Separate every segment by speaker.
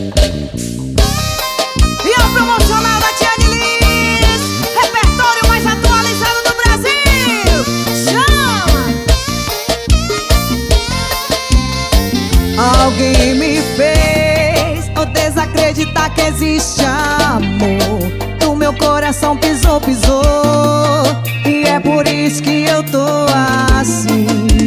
Speaker 1: E é o promocional da Tia Liz, repertório mais atualizado do Brasil. Chama! Alguém me fez desacreditar que existe amor. Do meu coração pisou, pisou. E é por isso que eu tô assim,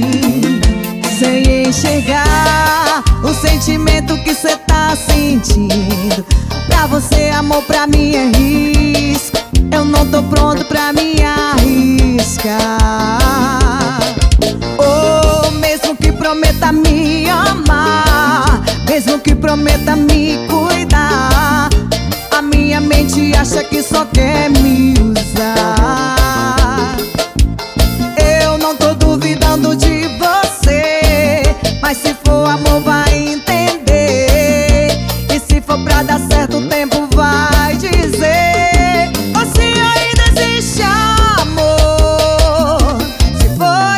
Speaker 1: sem enxergar o sentimento que cê tá sentindo. Pra você amor, pra mim é risco. Eu não tô pronto pra me arriscar. Oh, mesmo que prometa me amar, mesmo que prometa me cuidar, a minha mente acha que só quer me usar. Eu não tô duvidando de você, mas se for amor vai entender. E se for pra dar certo o tempo vai dizer. Ou se ainda existe amor, se for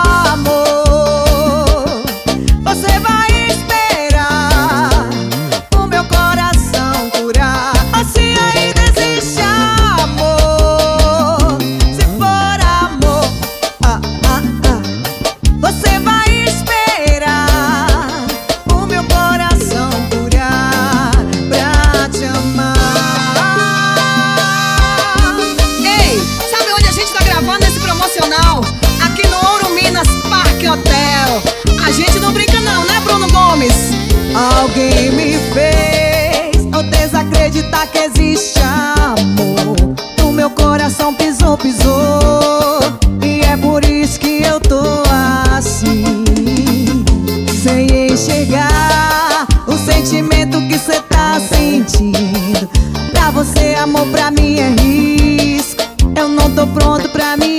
Speaker 1: amor, você vai esperar o meu coração curar. Ou se ainda existe amor, se for amor, você vai esperar o meu coração curar pra te amar. Ei, sabe onde a gente tá gravando esse promocional? Aqui no Ouro Minas Parque Hotel. A gente não brinca não, né, Bruno Gomes? Alguém me fez desacreditar que existe amor. No meu coração pisou, pisou. E é por isso que eu tô assim, sem enxergar o sentimento que cê tá sentindo. Pra você amor, pra mim é risco. Eu não tô pronto pra me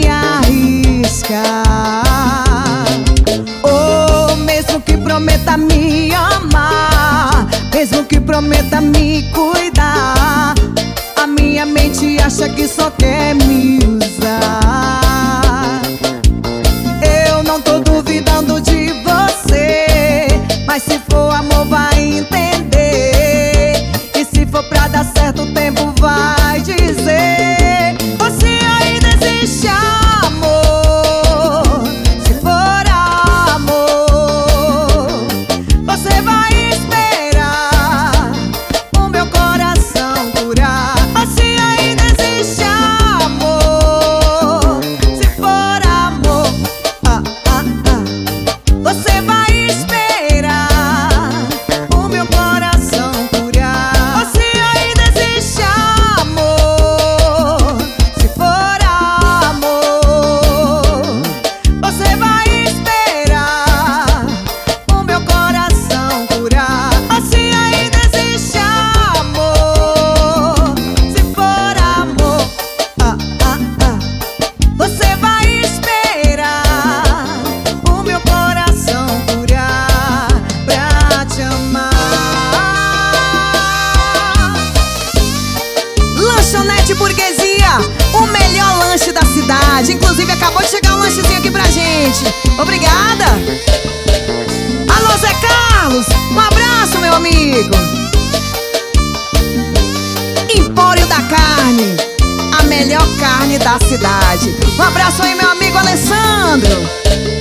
Speaker 1: arriscar. Oh, mesmo que prometa me amar, mesmo que prometa me cuidar, a minha mente acha que só quer me usar. Eu não tô duvidando de você, mas se for amor vai entender. E se for pra dar certo o tempo vai dizer. Ou se ainda existe amor, se for amor, você vai esperar o meu coração curar. Ou se ainda existe amor, se for amor, você vai esperar o meu coração curar. Ou se ainda existe amor, se for amor, você vai esperar o meu coração curar. Ou se ainda existe amor, se for amor, você vai esperar o meu coração curar pra te amar. Lanchonete Burguesia, o melhor lanche da cidade. Inclusive acabou de chegar um lanchezinho aqui pra gente. Obrigada. Alô, Zé Carlos, um abraço, meu amigo. Empório da Carne, a melhor carne da cidade. Um abraço aí, meu amigo Alessandro.